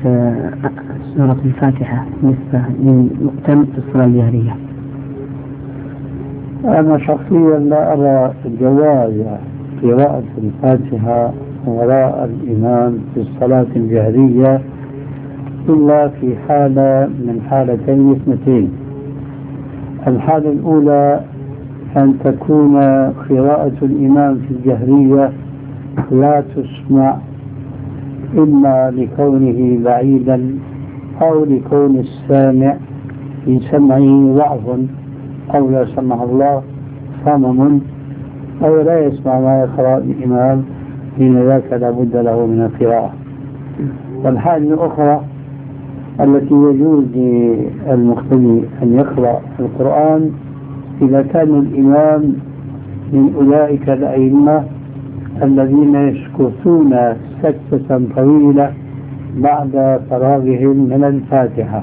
سورة الفاتحة بالنسبة للمؤتم في الصلاة الجهرية؟ أنا شخصيا لا أرى جواز قراءة الفاتحة وراء الإمام في الصلاة الجهرية إلا في حالة من حالتين اثنتين. الحالة الأولى أن تكون قراءة الإمام في الجهرية لا تسمع إما لكونه بعيدا أو لكون السامع في سمعه ضعف أو لا سمح الله صمم أو لا يسمع ما يقرأ الإمام، حين ذاك لا بد له من القراءة. والحالة الأخرى التي يجوز للمقتدي أن يقرأ القرآن إذا كان الإمام من أولئك الأئمة الذين يسكتون سكتة طويلة بعد فراغهم من الفاتحة،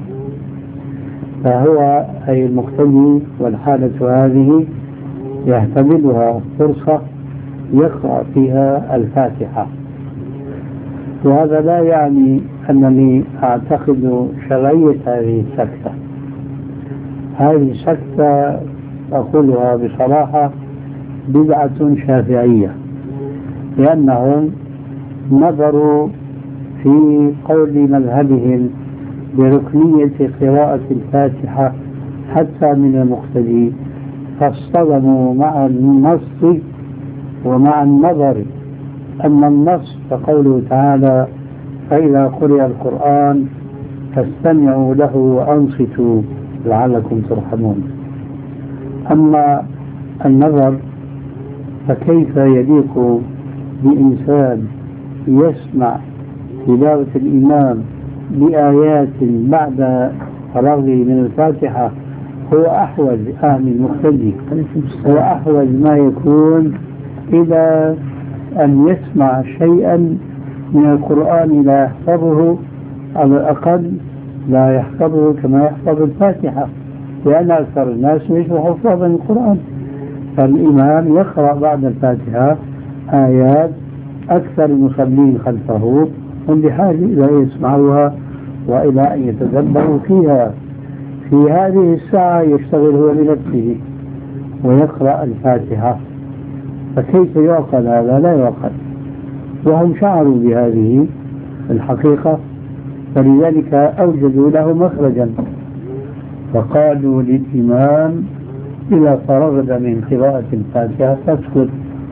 فهو أي المقتدي والحالة هذه يعتبرها فرصة يقرأ فيها الفاتحة. وهذا لا يعني أنني أعتقد شرعية هذه السكتة. هذه السكتة أقولها بصراحة بدعة شافعية، لأنهم نظروا في قول مذهبهم بركنية قراءة الفاتحة حتى من المقتدي، فاصطدموا مع النص ومع النظر. أما النص فقوله تعالى: فإذا قرئ القرآن فاستمعوا له وأنصتوا لعلكم ترحمون. أما النظر فكيف يليق بإنسان يسمع تلاوة الإمام بآيات بعد فراغه من الفاتحة؟ هو أحوج المقتدي، هو أحوج ما يكون إلى أن يسمع شيئا من القرآن لا يحفظه، على الأقل لا يحفظه كما يحفظ الفاتحة، لأن أكثر الناس مش حفاظا القرآن. فالإمام يقرأ بعد الفاتحة آيات أكثر المصلين خلفه هم بحاجة إلى أن يسمعوها وإلى أن يتدبروا فيها. في هذه الساعة يشتغل هو لنفسه ويقرأ الفاتحة، فكيف يعقل هذا؟ لا يعقل. وهم شعروا بهذه الحقيقة، فلذلك أوجدوا له مخرجا، فقالوا للإمام: إذا فرغت من قراءة الفاتحة فاسكت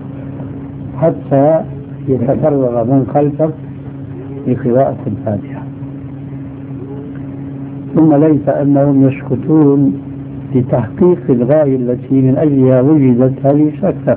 حتى يتفرغ من خلفك لقراءة الفاتحة. ثم ليس أنهم يسكتون لتحقيق الغاية التي من أجلها وجدت هذه السكتة.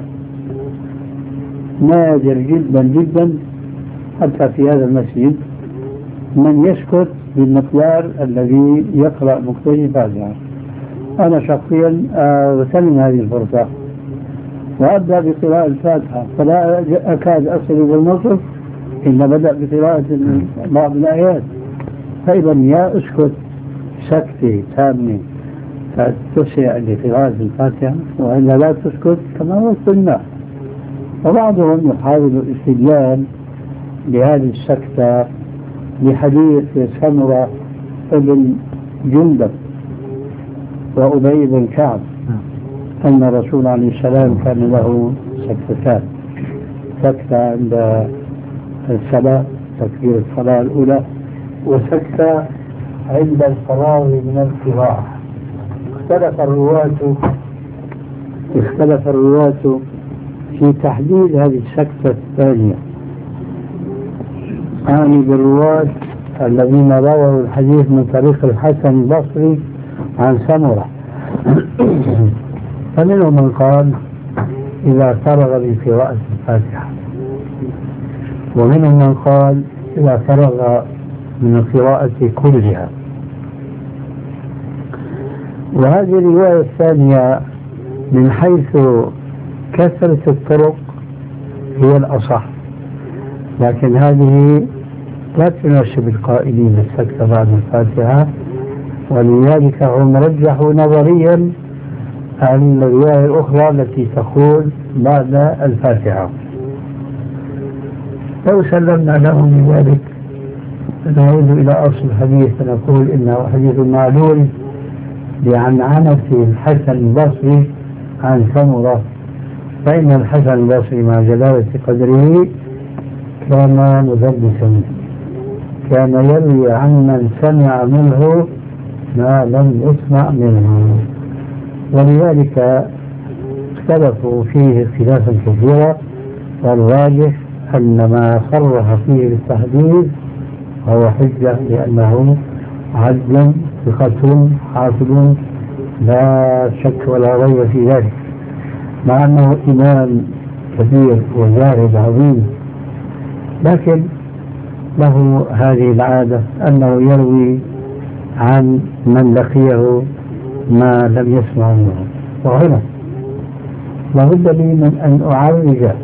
نادر جدا جدا حتى في هذا المسجد من يسكت بالمقدار الذي يقرأ مقتدي الفاتحة. أنا شخصيا أغتنم هذه الفرصة وأبدأ بقراءة الفاتحة، فلا أكاد أصل إلى النصف إلا بدأ بقراءة بعض الآيات. فإذا يا أسكت سكتة تامة فتسع لقراءة الفاتحة، وإلا لا تسكت كما هو السنة. وبعضهم يحاول الاستدلال بهذه السكتة بحديث سمرة بن جندب وأبي بن كعب أن الرسول عليه السلام كان له سكتتان: سكتة عند الصلاة تكبير الصلاة الأولى، وسكتة عند الفراغ من القراءة. اختلف الرواة في تحديد هذه السكتة الثانية، أعني بالرواة الذين رووا الحديث من طريق الحسن البصري عن سمرة. فمنهم من قال: إذا فرغ من قراءة الفاتحة، ومنهم من قال: إذا فرغ من القراءة كلها. وهذه الرواية الثانية من حيث كثرة الطرق هي الأصح، لكن هذه لا تناسب القائلين السكتة بعد الفاتحة، ولذلك هم رجحوا نظريا عن الرواية الأخرى التي تقول بعد الفاتحة. لو سلمنا لهم بذلك نعود إلى أصل الحديث فنقول إنه حديث معلول لعنعنة الحسن البصري عن سمرة، فإن الحسن البصري مع جلالة قدره كان مدلسا، كان يروي عن من سمع منه ما لم يسمع منه، ولذلك اختلفوا فيه اختلافا كثيرا، والراجح أن ما صرح فيه بالتحديث هو حجة لأنه عدل ثقة حافظ لا شك ولا ريب في ذلك، مع أنه إمام كبير وزاهد عظيم، لكن له هذه العادة أنه يروي عن من لقيه ما لم يسمع منه. وهنا لابد لي من أن أعرج